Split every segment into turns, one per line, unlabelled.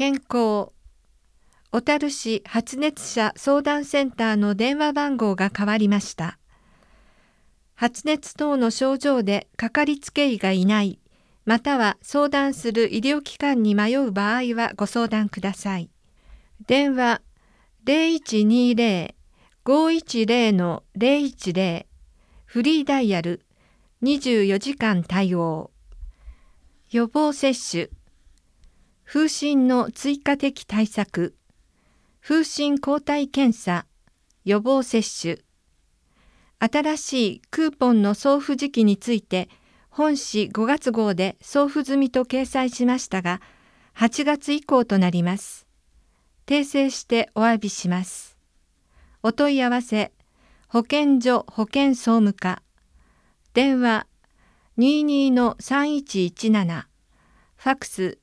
健康。小樽市発熱者相談センターの電話番号が変わりました。発熱等の症状でかかりつけ医がいない、または相談する医療機関に迷う場合はご相談ください。電話 0120-510-010 フリーダイヤル24時間対応。予防接種。風疹の追加的対策。風疹抗体検査。予防接種。新しいクーポンの送付時期について本誌5月号で送付済みと掲載しましたが、8月以降となります。訂正してお詫びします。お問い合わせ、保健所保健総務課。電話 22-3117。ファクス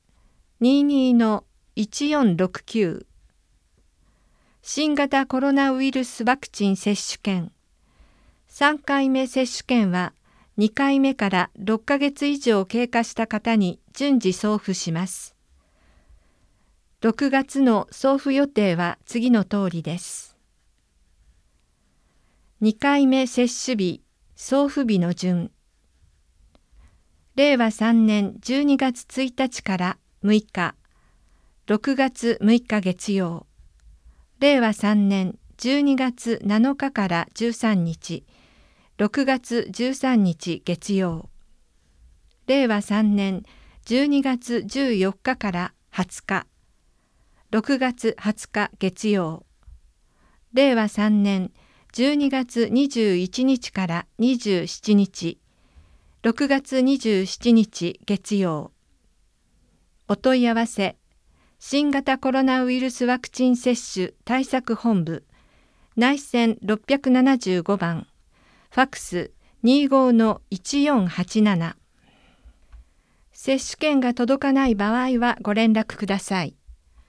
22-1469。新型コロナウイルスワクチン接種券。3回目接種券は2回目から6ヶ月以上経過した方に順次送付します。6月の送付予定は次の通りです。2回目接種日、送付日の順。令和3年12月1日から6日、6月6日月曜。令和3年12月7日から13日、6月13日月曜。令和3年12月14日から20日、6月20日月曜。令和3年12月21日から27日、6月27日月曜。お問い合わせ、新型コロナウイルスワクチン接種対策本部、内線675番、ファクス 25-1487。接種券が届かない場合はご連絡ください。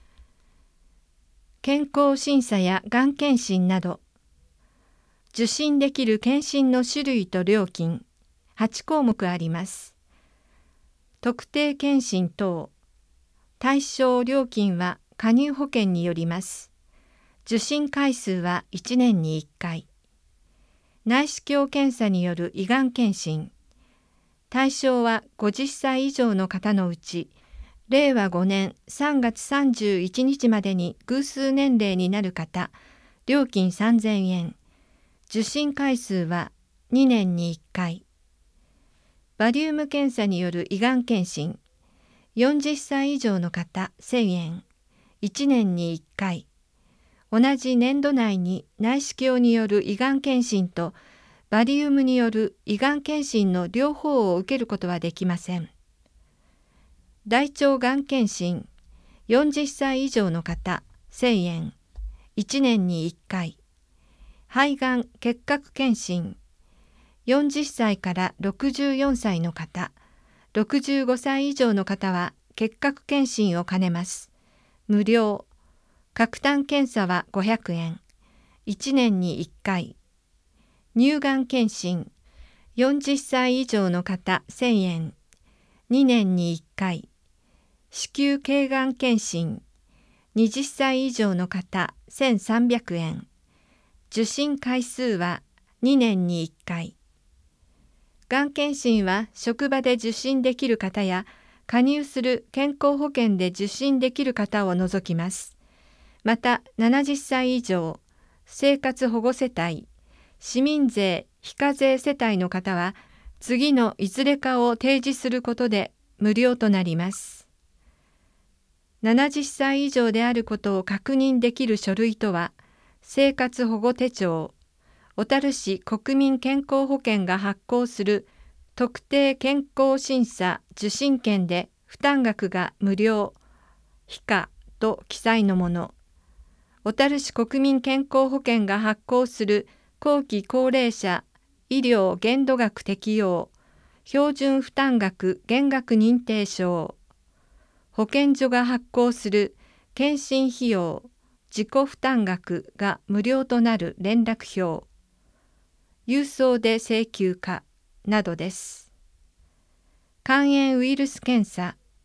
健康審査やがん検診など、受診できる検診の種類と料金、8項目あります。特定検診等、対象料金は加入保険によります。受診回数は1年に1回。内視鏡検査による胃がん検診。対象は50歳以上の方のうち、令和5年3月31日までに偶数年齢になる方、料金3000円。受診回数は2年に1回。バリウム検査による胃がん検診。40歳以上の方1000円。1年に1回。同じ年度内に内視鏡による胃がん検診とバリウムによる胃がん検診の両方を受けることはできません。大腸がん検診。40歳以上の方1000円。1年に1回。肺がん結核検診。40歳から64歳の方、65歳以上の方は結核検診を兼ねます。無料。核炭検査は500円。1年に1回。乳がん検診。40歳以上の方1000円。2年に1回。子宮頸がん検診。20歳以上の方1300円。受診回数は2年に1回。がん検診は職場で受診できる方や加入する健康保険で受診できる方を除きます。また70歳以上、生活保護世帯、市民税非課税世帯の方は次のいずれかを提示することで無料となります。70歳以上であることを確認できる書類とは、生活保護手帳、小樽市国民健康保険が発行する特定健康審査受診券で負担額が無料、非課と記載のもの。小樽市国民健康保険が発行する後期高齢者医療限度額適用、標準負担額減額認定証。保健所が発行する検診費用、自己負担額が無料となる連絡票。郵送で請求可などです。肝炎ウイルス検査、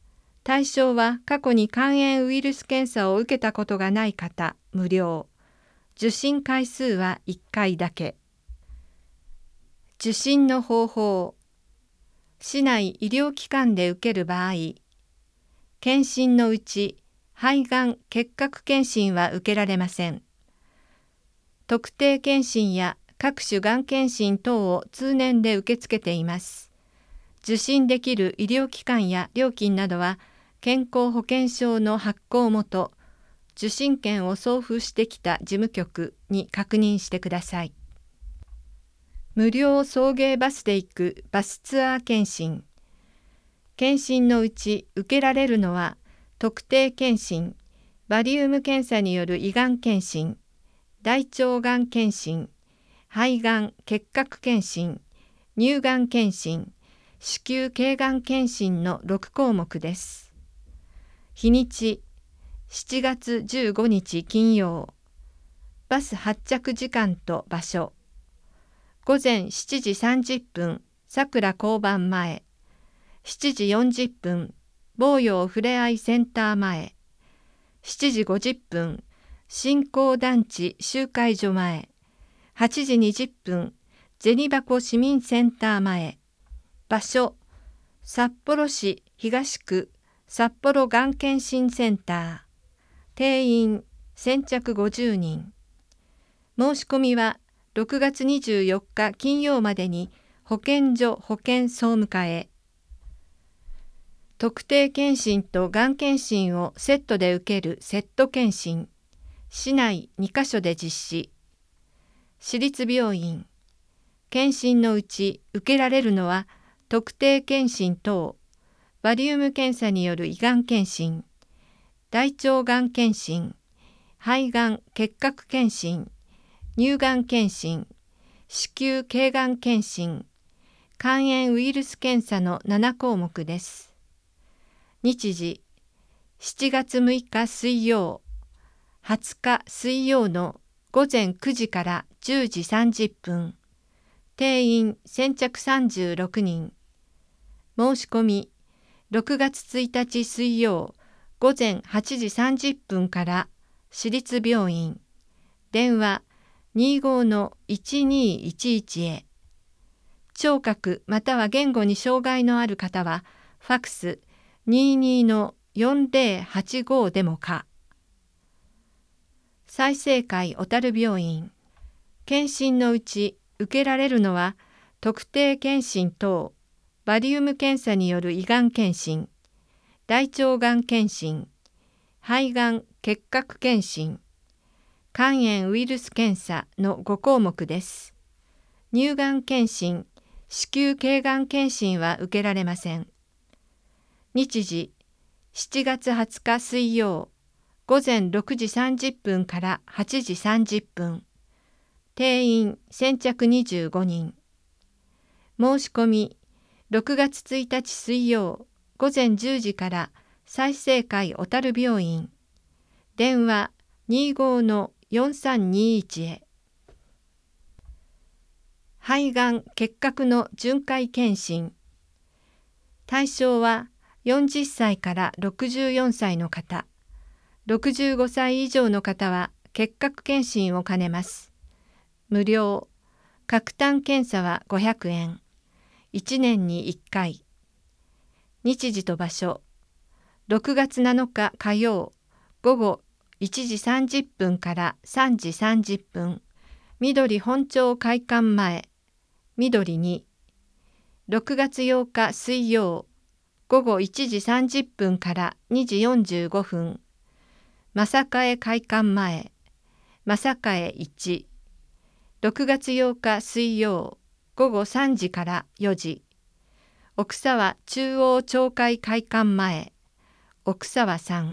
対象は過去に肝炎ウイルス検査を受けたことがない方、無料。受診回数は1回だけ。受診の方法。市内医療機関で受ける場合、検診のうち肺がん結核検診は受けられません。特定検診や各種がん検診等を通年で受け付けています。受診できる医療機関や料金などは健康保険証の発行元、受診券を送付してきた事務局に確認してください。無料送迎バスで行くバスツアー検診。検診のうち受けられるのは特定検診、バリウム検査による胃がん検診、大腸がん検診、肺がん結核検診、乳がん検診、子宮頸がん検診の6項目です。日にち7月15日金曜。バス発着時間と場所。午前7時30分、さくら交番前。7時40分、望洋ふれあいセンター前。7時50分、新興団地集会所前。8時20分、銭箱市民センター前。場所、札幌市東区札幌がん検診センター。定員先着50人。申し込みは6月24日金曜までに保健所保健総務課へ。特定検診とがん検診をセットで受けるセット検診。市内2カ所で実施。市立病院。検診のうち受けられるのは特定検診等、バリウム検査による胃がん検診、大腸がん検診、肺がん結核検診、乳がん検診、子宮頸がん検診、肝炎ウイルス検査の7項目です。日時、7月6日水曜、20日水曜の午前9時から10時30分。定員先着36人。申し込み、6月1日水曜、午前8時30分から市立病院。電話25-1211へ。聴覚または言語に障害のある方は、ファクス22-4085でもか。済生会小樽病院。検診のうち受けられるのは、特定検診等、バリウム検査による胃がん検診、大腸がん検診、肺がん結核検診、肝炎ウイルス検査の5項目です。乳がん検診、子宮頸がん検診は受けられません。日時、7月20日水曜、午前6時30分から8時30分。定員先着25人。申し込み、6月1日水曜、午前10時から済生会小樽病院。電話25-4321へ。肺がん結核の巡回検診。対象は40歳から64歳の方。65歳以上の方は結核検診を兼ねます。無料。各単検査は500円。1年に1回。日時と場所。6月7日火曜、午後1時30分から3時30分。緑本町会館前。緑2。6月8日水曜、午後1時30分から2時45分。正栄会館前。正栄1。6月8日水曜、午後3時から4時。奥沢中央町会会館前。奥沢3。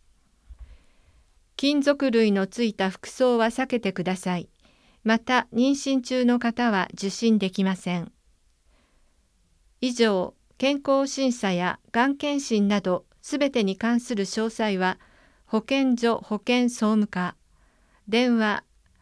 金属類のついた服装は避けてください。また、妊娠中の方は受診できません。以上、健康審査やがん検診などすべてに関する詳細は、保健所保健総務課、電話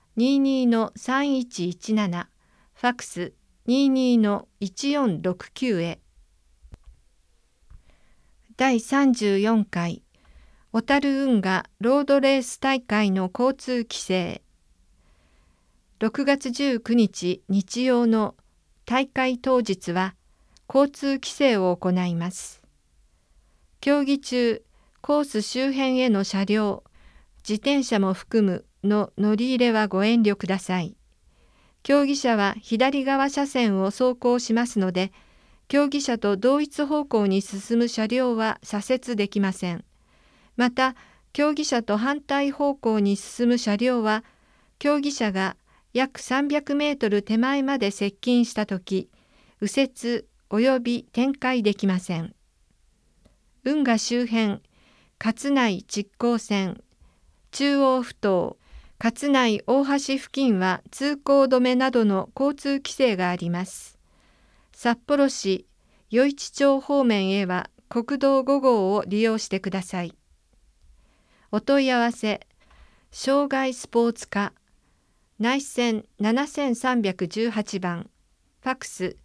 22-3117、ファクス22-1469へ。 第34回小樽運河ロードレース大会の交通規制。6月19日日曜の大会当日は交通規制を行います。競技中、コース周辺への車両、自転車も含むの乗り入れはご遠慮ください。競技者は左側車線を走行しますので、競技者と同一方向に進む車両は左折できません。また、競技者と反対方向に進む車両は、競技者が約300メートル手前まで接近したとき、右折及び展開できません。運河周辺、勝内築港線、中央埠頭、勝内大橋付近は通行止めなどの交通規制があります。札幌市余市町方面へは国道5号を利用してください。お問い合わせ、障害スポーツ課、内線7318番、ファクス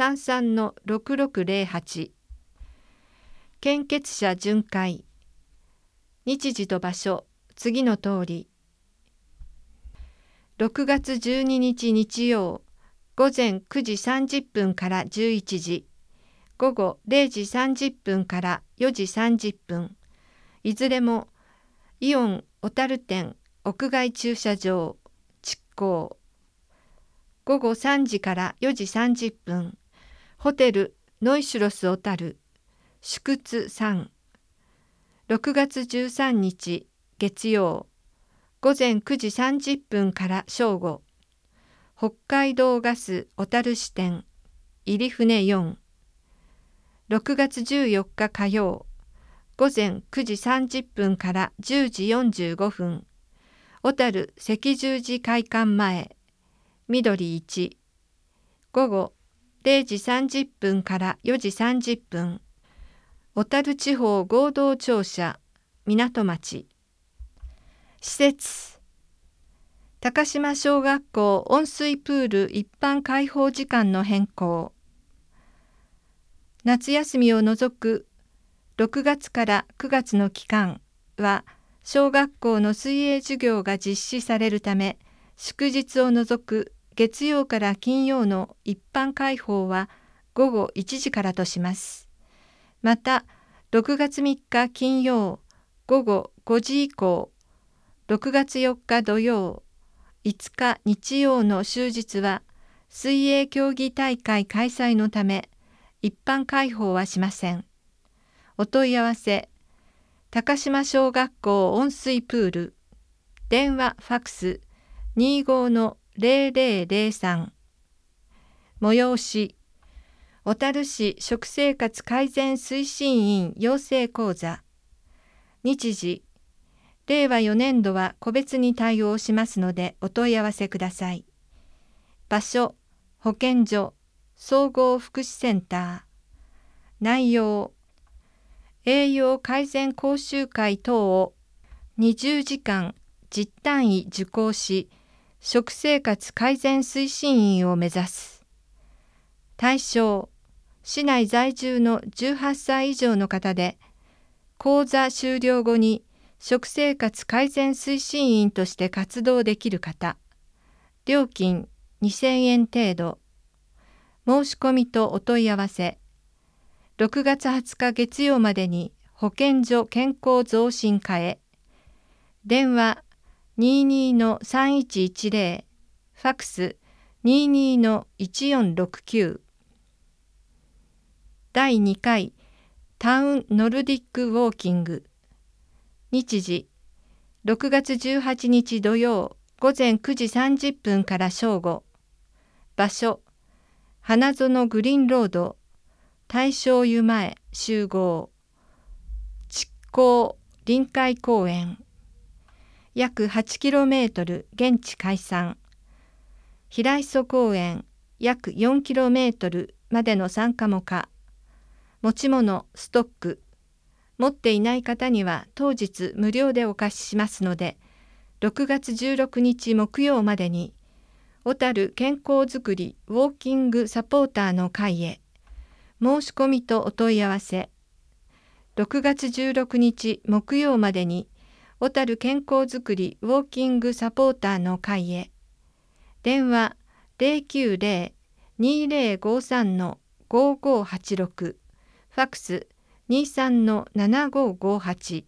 33-6608。献血者巡回。日時と場所、次の通り。6月12日日曜、午前9時30分から11時、午後0時30分から4時30分、いずれもイオン小樽店屋外駐車場、築港。午後3時から4時30分、ホテルノイシュロス小樽、宿津3。6月13日月曜、午前9時30分から正午、北海道ガス小樽支店、入船4。6月14日火曜、午前9時30分から10時45分、小樽赤十字会館前、緑1。午後0時30分から4時30分、小樽地方合同庁舎、港町。施設、高島小学校温水プール一般開放時間の変更。夏休みを除く6月から9月の期間は、小学校の水泳授業が実施されるため、祝日を除く月曜から金曜の一般開放は午後1時からとします。また、6月3日金曜午後5時以降、6月4日土曜、5日日曜の終日は、水泳競技大会開催のため、一般開放はしません。お問い合わせ、高島小学校温水プール、電話ファクス 25-0003。催し、小樽市食生活改善推進員養成講座。日時、令和4年度は個別に対応しますのでお問い合わせください。場所、保健所、総合福祉センター。内容、栄養改善講習会等を20時間実単位受講し、食生活改善推進員を目指す。対象、市内在住の18歳以上の方で、講座終了後に食生活改善推進員として活動できる方。料金2000円程度。申し込みとお問い合わせ。6月20日月曜までに保健所健康増進課へ。電話 22-3110、ファクス 22-1469。第2回タウンノルディックウォーキング。日時、6月18日土曜午前9時30分から正午。場所、花園グリーンロード、大正湯前集合。築港臨海公園。約 8km 現地解散。平磯公園約 4km までの参加も可。持ち物ストック。持っていない方には当日無料でお貸ししますので、6月16日木曜までに、小樽健康づくりウォーキングサポーターの会へ、申し込みとお問い合わせ。 6月16日木曜までに小樽健康づくりウォーキングサポーターの会へ。電話090-2053-5586、ファックス23-7558。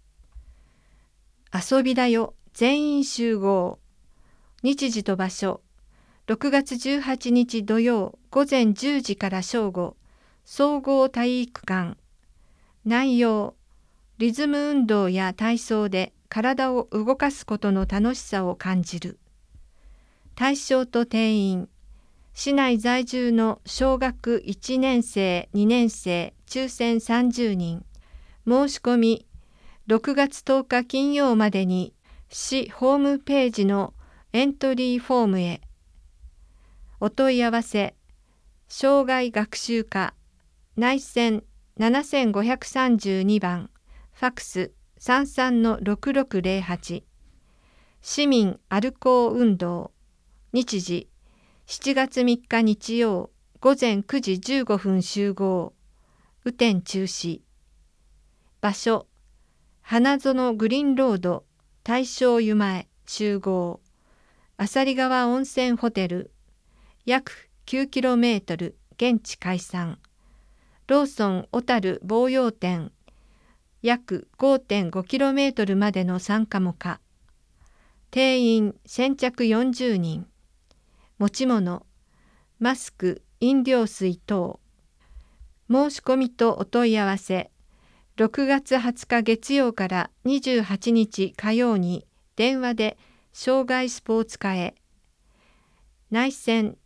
遊びだよ全員集合。日時と場所、6月18日土曜午前10時から正午、総合体育館。内容、リズム運動や体操で体を動かすことの楽しさを感じる。対象と定員、市内在住の小学1年生、2年生、抽選30人。申し込み、6月10日金曜までに市ホームページのエントリーフォームへ。お問い合わせ、障害学習課内線7532番、ファックス33-6608。市民アルコー運動。日時、7月3日日曜午前9時15分集合。雨天中止。場所、花園グリーンロード大正湯前集合。朝里川温泉ホテル。約 9km、現地解散。ローソン小樽房陽店。約 5.5km までの参加も可。定員先着40人。持ち物、マスク、飲料水等。申し込みとお問い合わせ、6月20日月曜から28日火曜に電話で障害スポーツ課へ。内線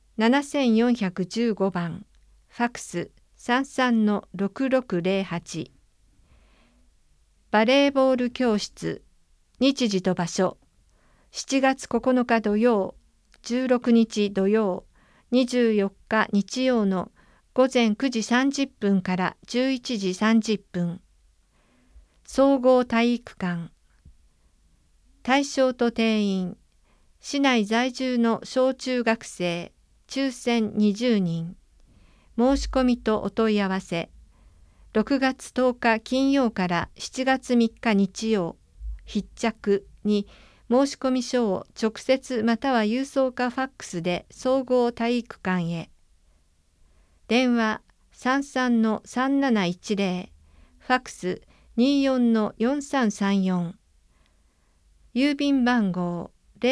7415番、ファックス33-6608。バレーボール教室。日時と場所、7月9日土曜、16日土曜、24日日曜の午前9時30分から11時30分。総合体育館。対象と定員、市内在住の小中学生、抽選20人。申し込みとお問い合わせ、6月10日金曜から7月3日日曜、必着に申し込み書を直接または郵送かファックスで総合体育館へ。電話33-3710、ファックス24-4334。郵便番号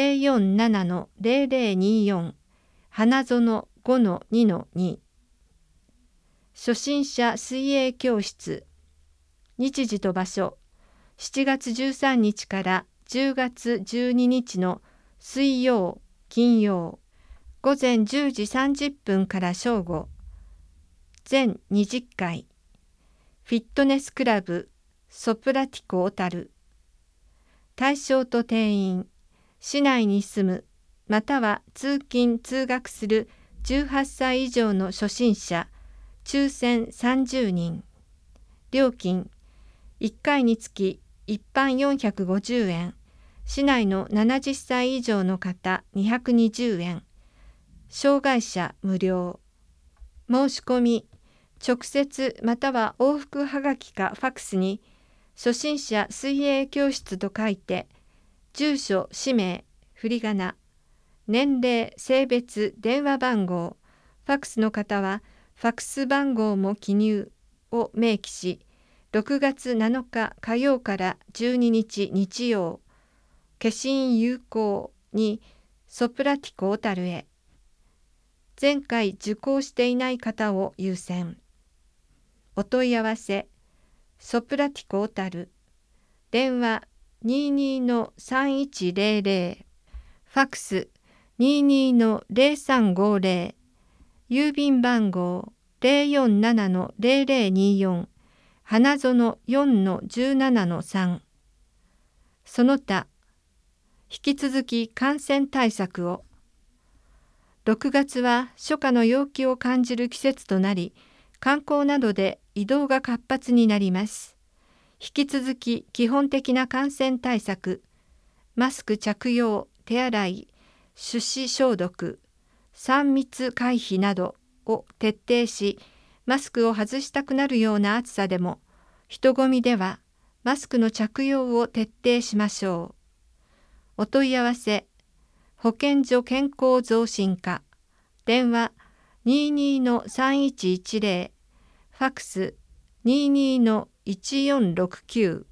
047-0024、花園 5-2-2。初心者水泳教室。日時と場所、7月13日から10月12日の水曜、金曜、午前10時30分から正午。全20回。フィットネスクラブソプラティコ小樽。対象と定員、市内に住むまたは通勤通学する18歳以上の初心者、抽選30人。料金、1回につき一般450円、市内の70歳以上の方220円、障害者無料。申し込み、直接または往復はがきかファックスに、初心者水泳教室と書いて、住所、氏名、振り仮名、年齢、性別、電話番号、ファックスの方は、ファックス番号も記入を明記し、6月7日火曜から12日日曜、消印有効にソプラティコ小樽へ。前回受講していない方を優先。お問い合わせ、ソプラティコ小樽。電話22-3100、ファックス22-0350、郵便番号047-0024、花園 4-17-3。その他、引き続き感染対策を。6月は初夏の陽気を感じる季節となり、観光などで移動が活発になります。引き続き基本的な感染対策、マスク着用、手洗い、手指消毒、3密回避などを徹底し、マスクを外したくなるような暑さでも、 人混みではマスクの着用を徹底しましょう。お問い合わせ、保健所健康増進課、電話22-3110、ファックス22-1469